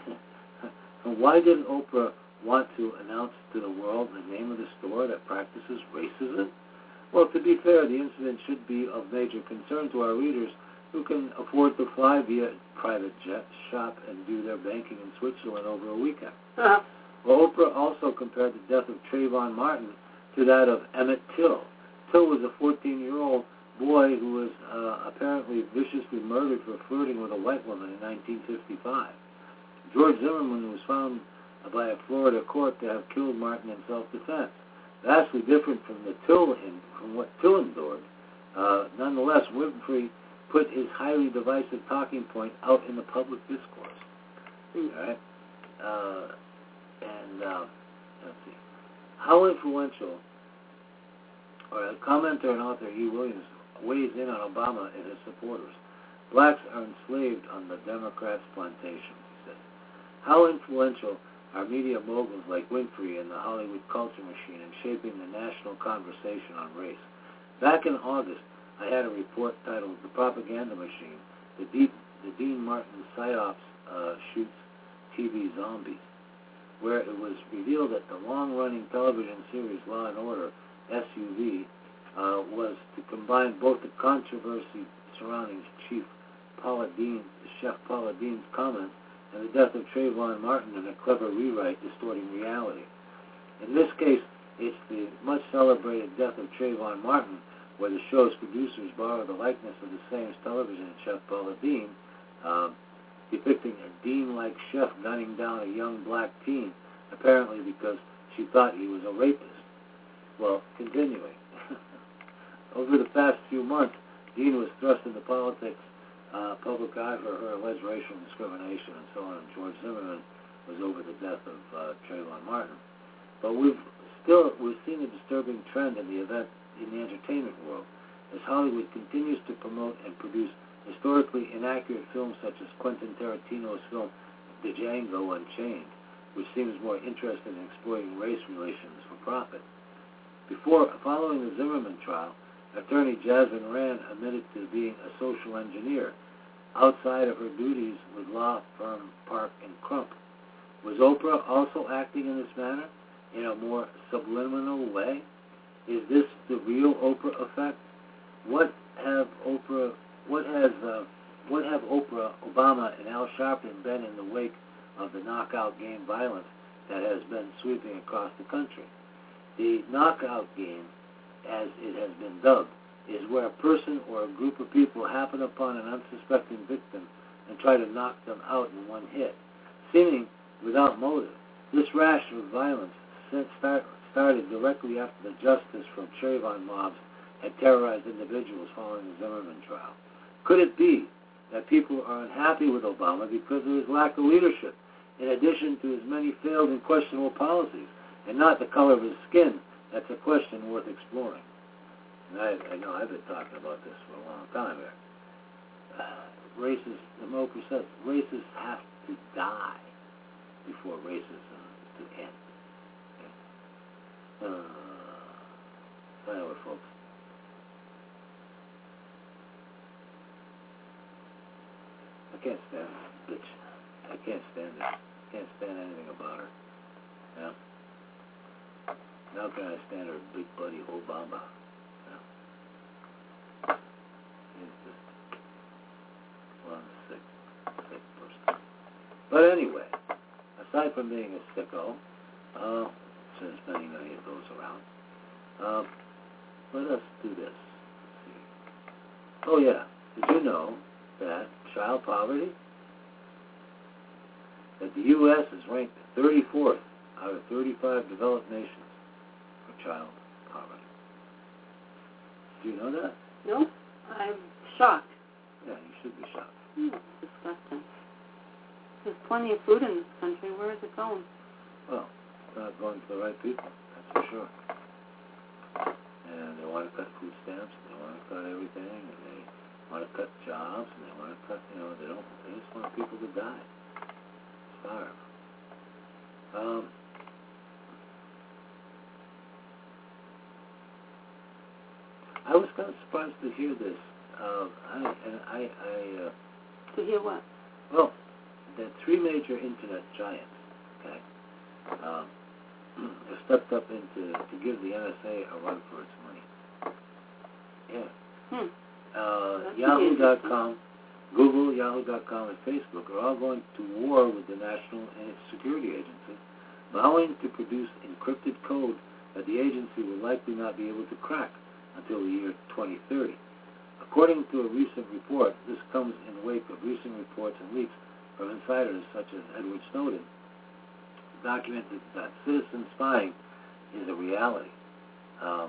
why didn't Oprah want to announce to the world the name of the store that practices racism? Well, to be fair, the incident should be of major concern to our readers who can afford to fly via private jet, shop, and do their banking in Switzerland over a weekend. Uh-huh. Well, Oprah also compared the death of Trayvon Martin to that of Emmett Till. Till was a fourteen-year-old boy who was uh, apparently viciously murdered for flirting with a white woman in nineteen fifty-five. George Zimmerman was found by a Florida court to have killed Martin in self-defense. Vastly different from the Till in, from what Till endured. Uh, nonetheless, Winfrey put his highly divisive talking point out in the public discourse. Mm. All right, uh, and uh, let's see, how influential. Or a commenter and author E. Williams weighs in on Obama and his supporters. Blacks are enslaved on the Democrats' plantation, he says. How influential are media moguls like Winfrey and the Hollywood culture machine in shaping the national conversation on race? Back in August, I had a report titled The Propaganda Machine, the, Deep, the Dean Martin PsyOps uh, Shoots T V Zombies, where it was revealed that the long-running television series Law and Order, S U V, uh, was to combine both the controversy surrounding Chief Paula Deen, Chef Paula Deen's comments and the death of Trayvon Martin in a clever rewrite distorting reality. In this case, it's the much-celebrated death of Trayvon Martin, where the show's producers borrowed the likeness of the same television chef Paula Deen, uh, depicting a Dean-like chef gunning down a young black teen, apparently because she thought he was a rapist. Well, continuing. Over the past few months, Dean was thrust into politics, uh, public eye for her alleged racial discrimination and so on, and George Zimmerman was over the death of uh, Trayvon Martin. But we've still we've seen a disturbing trend in the event in the entertainment world as Hollywood continues to promote and produce historically inaccurate films such as Quentin Tarantino's film Django Unchained, which seems more interested in exploiting race relations for profit. Before following the Zimmerman trial, attorney Jasmine Rand admitted to being a social engineer outside of her duties with law firm Park and Crump. Was Oprah also acting in this manner in a more subliminal way? Is this the real Oprah effect? What have Oprah, what has, uh, what have Oprah, Obama, and Al Sharpton been in the wake of the knockout game violence that has been sweeping across the country? The knockout game, as it has been dubbed, is where a person or a group of people happen upon an unsuspecting victim and try to knock them out in one hit, seeming without motive. This rash of violence start, started directly after the justice from Trayvon mobs had terrorized individuals following the Zimmerman trial. Could it be that people are unhappy with Obama because of his lack of leadership, in addition to his many failed and questionable policies, and not the color of his skin? That's a question worth exploring. And I, I know I've been talking about this for a long time here. Uh, racists, the Moker says, racists have to die before racism is to end. Okay. Uh, anyway, folks. I can't stand this bitch. I can't stand it. I can't stand anything about her. Yeah. How can I stand her big buddy Obama? Yeah. He's just one sick, sick person. But anyway, aside from being a sicko, uh, since many, many of those around, uh, let us do this. Let's see. Oh yeah, did you know that child poverty, that the U S is ranked thirty-fourth out of thirty-five developed nations for child poverty? Do you know that? No, I'm shocked. Yeah, you should be shocked. Hmm, disgusting. There's plenty of food in this country. Where is it going? Well, it's not going to the right people, that's for sure. And they want to cut food stamps, they want to cut everything, and they want to cut jobs, and they want to cut, you know, they don't, they just want people to die, starve. Um, I was kind of surprised to hear this. Uh, I, and I, I, uh, To hear what? well, the three major internet giants, okay, um, have stepped up into to give the N S A a run for its money. Yeah. Hmm. Uh, That's Yahoo dot com, Google, Yahoo dot com, and Facebook are all going to war with the National Security Agency, vowing to produce encrypted code that the agency will likely not be able to crack until the year twenty thirty. According to a recent report, this comes in the wake of recent reports and leaks from insiders such as Edward Snowden, documented that citizen spying is a reality. Um,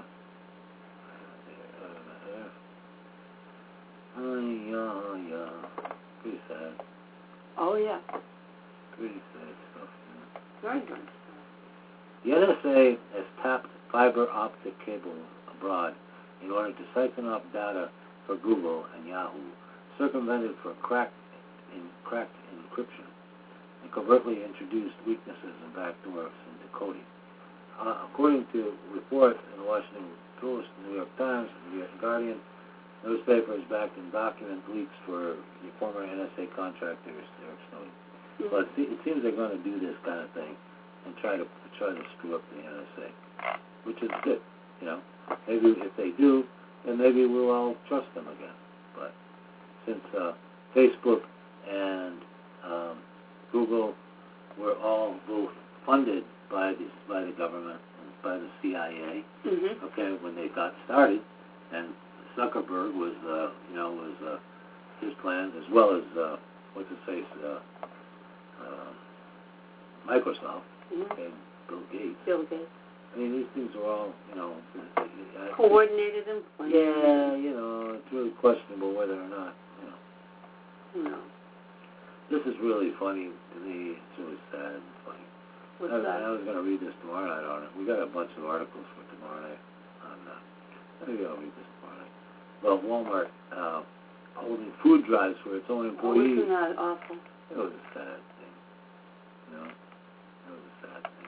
uh, yeah, yeah, pretty sad. Oh, yeah. Pretty sad stuff. Yeah. Very good. The N S A has tapped fiber optic cables abroad in order to siphon off data for Google and Yahoo, circumvented for cracked, in, cracked encryption, and covertly introduced weaknesses and backdoors into coding. Uh, according to reports in the Washington Post, New York Times, and New York Guardian, newspapers backed in document leaks for the former N S A contractor Eric Snowden. Mm-hmm. But it seems they're going to do this kind of thing and try to try to screw up the N S A, which is good. You know, maybe if they do, then maybe we'll all trust them again. But since uh, Facebook and um, Google were all both funded by the by the government and by the C I A, Mm-hmm. okay, when they got started, and Zuckerberg was, uh, you know, was uh, his plans as well as uh, what's his face, uh, uh, Microsoft, Mm-hmm. and Bill Gates. Bill Gates. I mean, these things are all, you know, uh, Coordinated and planned. yeah, you know, it's really questionable whether or not, you know. Who knows? This is really funny to me. It's really sad and funny. What's I, that? I was going to read this tomorrow night on it. We got a bunch of articles for tomorrow night on uh, maybe I'll read this tomorrow night. Well, Walmart uh, holding food drives for its own Oh, employees. isn't that awful? It was a sad thing. You know? It was a sad thing.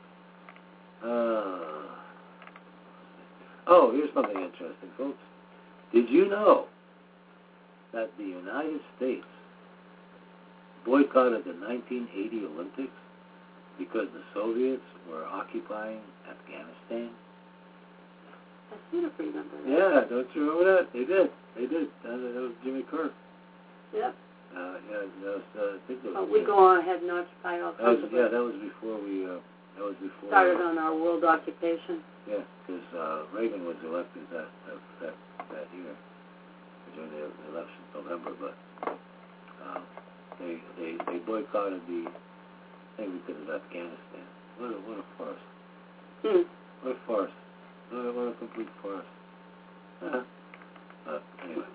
Uh, oh, here's something interesting, folks. Did you know that the United States boycotted the nineteen eighty Olympics because the Soviets were occupying Afghanistan? I sort of remember that. Yeah, don't you remember that? They did. They did. That, that was Jimmy Kerr. Yep. Uh, yeah, that was, uh, I think that was, But we go on ahead and occupy all that was, kinds of yeah, that was before we, uh, that was before. started on our world occupation. Yeah, because uh, Reagan was elected that, that that that year during the election in November, but uh, they they they boycotted the thing because of Afghanistan. What a what a farce! Hmm. What a farce! What a, what a complete farce! Uh-huh. But anyway,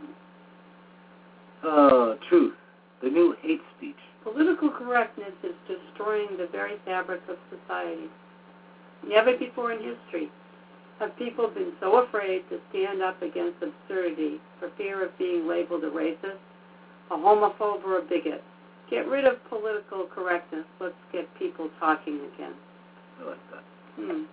uh, truth, the new hate speech. Political correctness is destroying the very fabric of society. Never before in history have people been so afraid to stand up against absurdity for fear of being labeled a racist, a homophobe, or a bigot. Get rid of political correctness. Let's get people talking again. I like that. Hmm.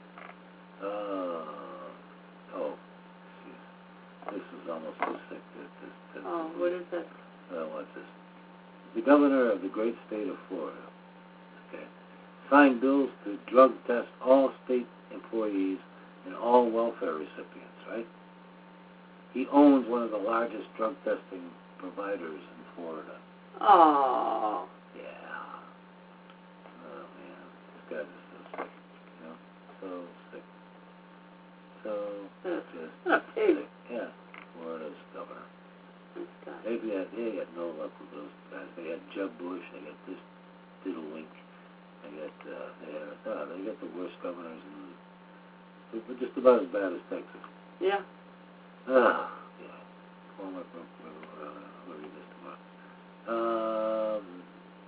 Uh, oh, geez. This is almost too sick. This, this, this, Oh, what is that? Uh, what's this? The governor of the great state of Florida, okay, signed bills to drug test all state employees and all welfare recipients, right? He owns one of the largest drug testing providers in Florida. Oh. Yeah. Oh, man. This guy is so sick, you know? So sick. So just What a pig. sick. Yeah. Florida's governor. This guy. Maybe they had, they had no luck with those guys. They had Jeb Bush. They got this Diddlewink. They got, uh, they had, uh, they got the worst governors in but just about as bad as Texas. Yeah. Ah, yeah. Well, we'll, we'll, we'll read this tomorrow. Um,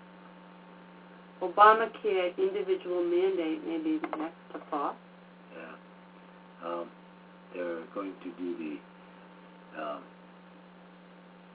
Obamacare individual mandate may be next to fall. yeah. Um, they're going to do the um,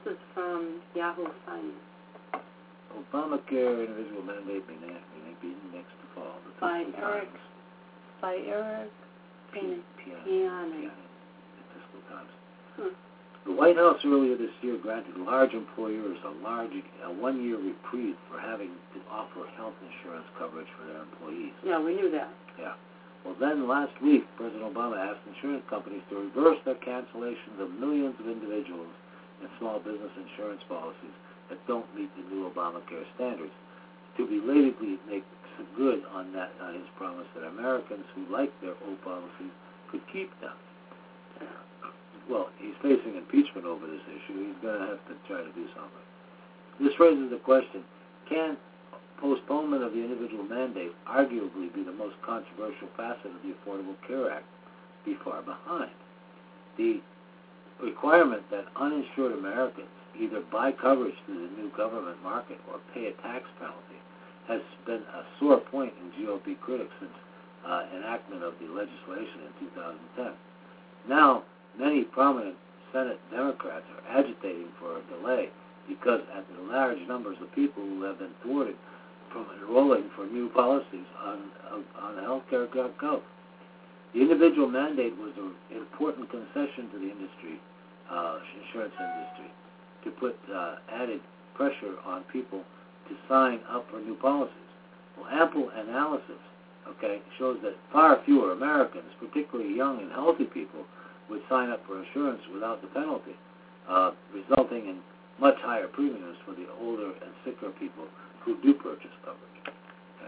is from Yahoo Finance. Obamacare individual mandate may not may be next to fall. The By fiscal Eric Times. By Eric Piani. Piani. The Fiscal Times. Hmm. The White House earlier this year granted large employers a large a one-year reprieve for having to offer health insurance coverage for their employees. Yeah, we knew that. Yeah. Well, then last week, President Obama asked insurance companies to reverse their cancellations of millions of individuals and small business insurance policies that don't meet the new Obamacare standards, to belatedly make good on that on his promise that Americans who like their old policies could keep them. Well, he's facing impeachment over this issue. He's going to have to try to do something. This raises the question, can postponement of the individual mandate arguably be the most controversial facet of the Affordable Care Act be far behind? The requirement that uninsured Americans either buy coverage through the new government market or pay a tax penalty has been a sore point in G O P critics since uh, enactment of the legislation in two thousand ten. Now, many prominent Senate Democrats are agitating for a delay because of the large numbers of people who have been thwarted from enrolling for new policies on on healthcare dot gov. The individual mandate was an important concession to the industry, uh, insurance industry, to put uh, added pressure on people to sign up for new policies. Well, ample analysis, okay, shows that far fewer Americans, particularly young and healthy people, would sign up for insurance without the penalty, uh, resulting in much higher premiums for the older and sicker people who do purchase coverage. Okay?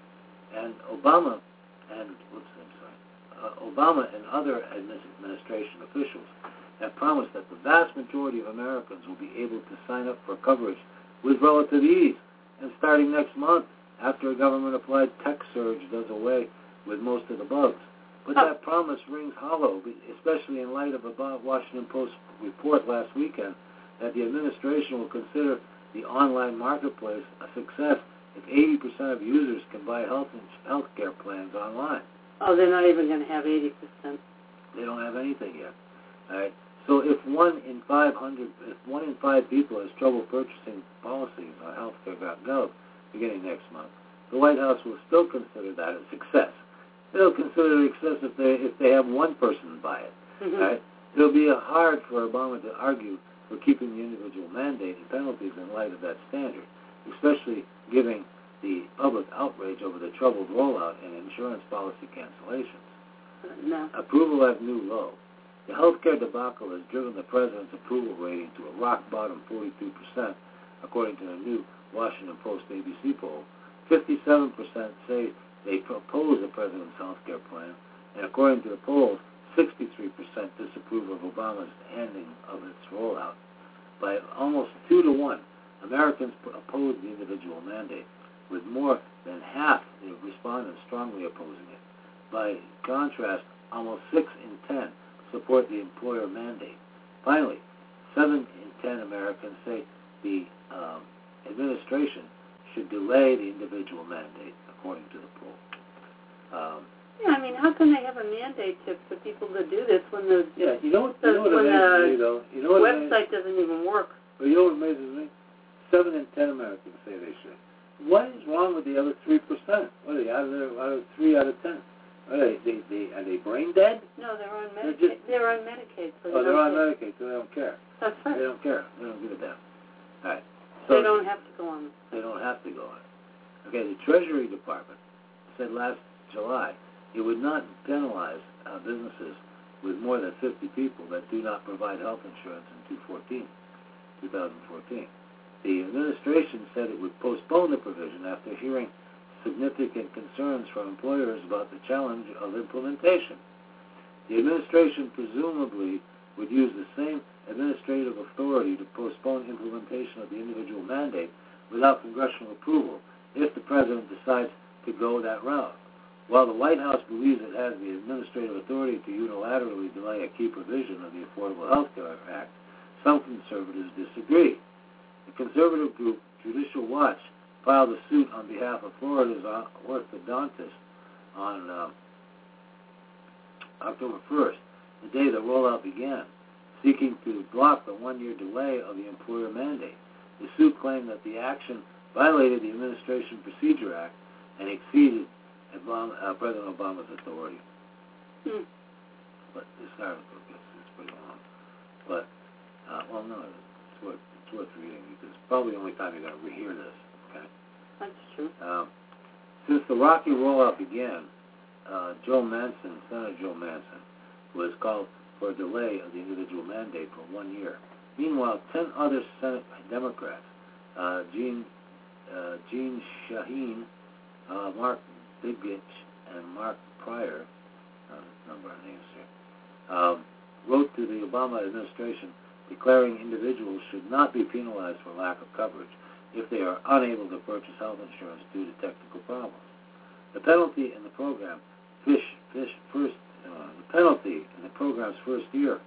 And Obama and what's I'm sorry, uh, Obama and other administration officials have promised that the vast majority of Americans will be able to sign up for coverage with relative ease, and starting next month, after a government-applied tech surge does away with most of the bugs. But that promise rings hollow, especially in light of a Washington Post report last weekend that the administration will consider the online marketplace a success if eighty percent of users can buy health health care plans online. Oh, they're not even going to have eighty percent. They don't have anything yet. All right. So if one in five hundred, if one in five people has trouble purchasing policies on healthcare dot gov beginning next month, the White House will still consider that a success. They'll consider it a success if they if they have one person buy it. Mm-hmm. Right? It'll be hard for Obama to argue for keeping the individual mandate and penalties in light of that standard, especially given the public outrage over the troubled rollout and insurance policy cancellations. No. Approval at new low. The healthcare debacle has driven the president's approval rating to a rock-bottom forty-two percent, according to a new Washington Post A B C poll. fifty-seven percent say they oppose the president's healthcare plan, and according to the polls, sixty-three percent disapprove of Obama's ending of its rollout. By almost two to one, Americans oppose the individual mandate, with more than half the respondents strongly opposing it. By contrast, almost six in ten support the employer mandate. Finally, seven in ten Americans say the um, administration should delay the individual mandate, according to the poll. Um, yeah, I mean, how can they have a mandate to, for people to do this when the yeah, you know, the, you know what when amazes the me, though? You know what website amazes, doesn't even work? But you know what amazes me? Seven in ten Americans say they should. What is wrong with the other three percent? What are they, out of, their, out of three out of ten? Are they, they, they, are they brain dead? No, they're on They're Medicaid. just- They're on Medicaid. So Oh, they they're don't on take- Medicaid, so they don't care. That's right. They don't care. They don't give a damn. All right. they So don't have to go on. they don't have to go on. Okay, the Treasury Department said last July it would not penalize uh, businesses with more than fifty people that do not provide health insurance in two thousand fourteen. The administration said it would postpone the provision after hearing significant concerns from employers about the challenge of implementation. The administration presumably would use the same administrative authority to postpone implementation of the individual mandate without congressional approval if the president decides to go that route. While the White House believes it has the administrative authority to unilaterally delay a key provision of the Affordable Health Care Act, some conservatives disagree. The conservative group Judicial Watch filed a suit on behalf of Florida's orthodontist on uh, October first, the day the rollout began, seeking to block the one-year delay of the employer mandate. The suit claimed that the action violated the Administration Procedure Act and exceeded Obama, uh, President Obama's authority. Hmm. But this article gets it's pretty long. But uh, well, no, it's worth it's worth reading because it's probably the only time you're going to rehear this. Okay. That's true. Um, since the rocky rollout began, uh, Joe Manchin, Senator Joe Manchin, was called for a delay of the individual mandate for one year. Meanwhile, ten other Senate Democrats, uh, Gene, uh, Gene Shaheen, uh, Mark Bigich, and Mark Pryor, uh, number of names here, um, wrote to the Obama administration declaring individuals should not be penalized for lack of coverage if they are unable to purchase health insurance due to technical problems. The penalty in the program, fish, fish first, uh, the penalty in the program's first year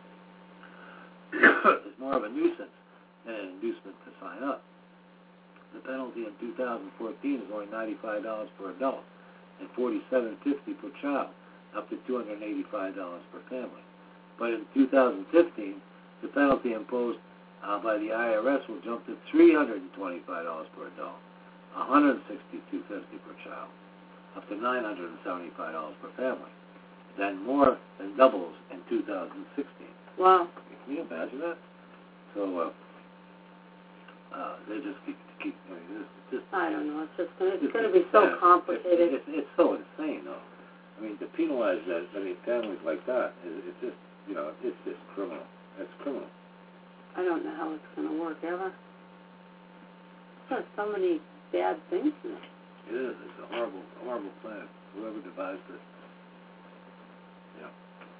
is more of a nuisance than an inducement to sign up. The penalty in two thousand fourteen is only ninety-five dollars per adult and forty-seven fifty per child, up to two hundred eighty-five dollars per family. But in two thousand fifteen, the penalty imposed uh, by the I R S will jump to three hundred twenty-five dollars per adult, one hundred sixty-two fifty per child, up to nine hundred seventy-five dollars per family. Then more than doubles in two thousand sixteen. Wow. Can you imagine that? So uh, uh, they just keep keep. I mean, it's just. I don't know. It's just gonna, it's going to be so complicated. It's, it's, it's so insane, though. I mean, to penalize that, I mean, families like that, it, it's just, you know, it's just criminal. It's criminal. I don't know how it's going to work ever. There's so many bad things in it. It is. It's a horrible, horrible plan. Whoever devised it. Yeah.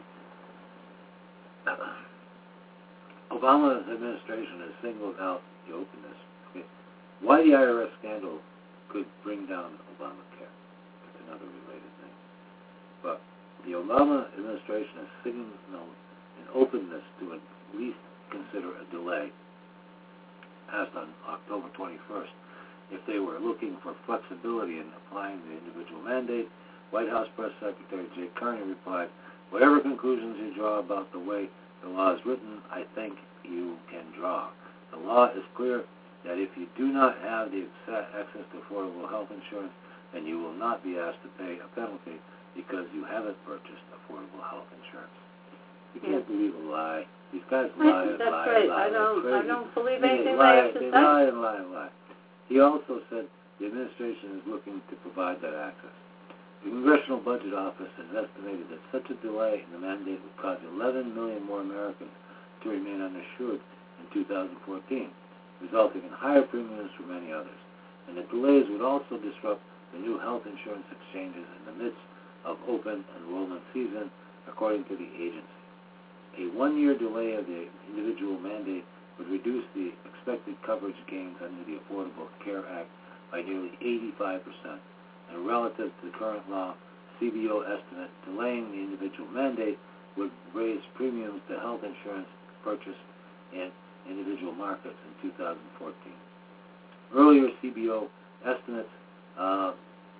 Obama's administration has singled out the openness. Okay. Why the I R S scandal could bring down Obamacare. That's another related thing. But the Obama administration has signaled an openness to at least consider a delay, passed on October twenty-first. If they were looking for flexibility in applying the individual mandate, White House Press Secretary Jay Carney replied, "Whatever conclusions you draw about the way the law is written, I think you can draw. The law is clear that if you do not have the access to affordable health insurance, then you will not be asked to pay a penalty because you haven't purchased affordable health insurance." You can't believe a lie. These guys lie and That's lie right. and lie. I don't, I don't believe They anything lie, they have to they say. lie and lie and lie. He also said the administration is looking to provide that access. The Congressional Budget Office has estimated that such a delay in the mandate would cause eleven million more Americans to remain uninsured in two thousand fourteen, resulting in higher premiums for many others. And the delays would also disrupt the new health insurance exchanges in the midst of open enrollment season, according to the agency. A one-year delay of the individual mandate would reduce the expected coverage gains under the Affordable Care Act by nearly eighty-five percent. And relative to the current law, C B O estimate delaying the individual mandate would raise premiums to health insurance purchased in individual markets in two thousand fourteen. Earlier C B O estimates uh,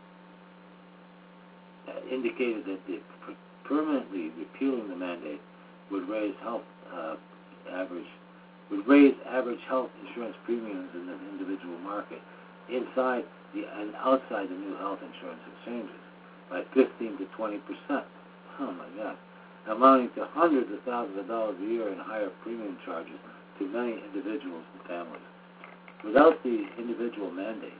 indicated that the permanently repealing the mandate would raise health uh, average would raise average health insurance premiums in the individual market inside the and outside the new health insurance exchanges by fifteen to twenty percent. Oh my God. Amounting to hundreds of thousands of dollars a year in higher premium charges to many individuals and families. Without the individual mandate,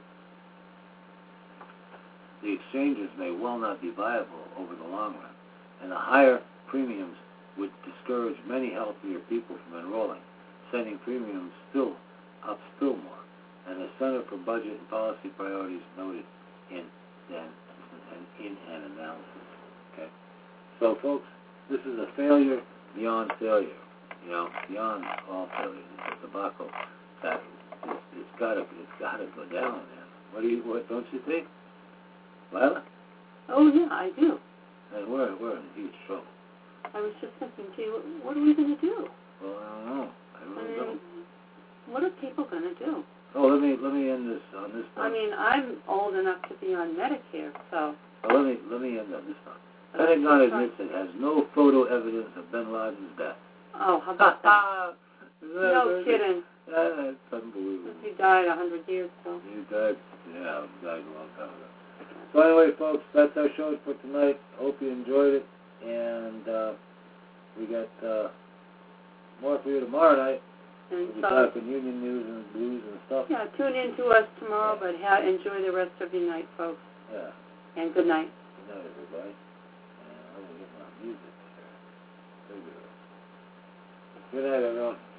the exchanges may well not be viable over the long run, and the higher premiums would discourage many healthier people from enrolling, sending premiums still up still more. And the Center for Budget and Policy Priorities noted in an, in an analysis. Okay, so folks, this is a failure beyond failure. You know, beyond all failures. It's a debacle that it's, it's got to it's got to go down, man. What do you what don't you think, Lila? Oh yeah, I do. And we're we're in huge trouble. I was just thinking, gee, what, what are we going to do? Well, I don't know. I really I mean, don't. what are people going to do? Oh, let me let me end this on this I note. mean, I'm old enough to be on Medicare, so. Well, let me let me end on this note. Pentagon admits it has no photo evidence of bin Laden's death. Oh, how about that? No kidding. Uh, that's unbelievable. He died a hundred years ago. He died, yeah, died a long time ago. So anyway, folks, that's our show for tonight. Hope you enjoyed it, and uh, we got uh, more for you tomorrow night. And we'll be so, talking union news and blues and stuff. yeah, tune in to us tomorrow, but ha- enjoy the rest of your night, folks. Yeah. And good night. Good night, everybody. And I'm going to get my music here. There we go. Good night, everyone.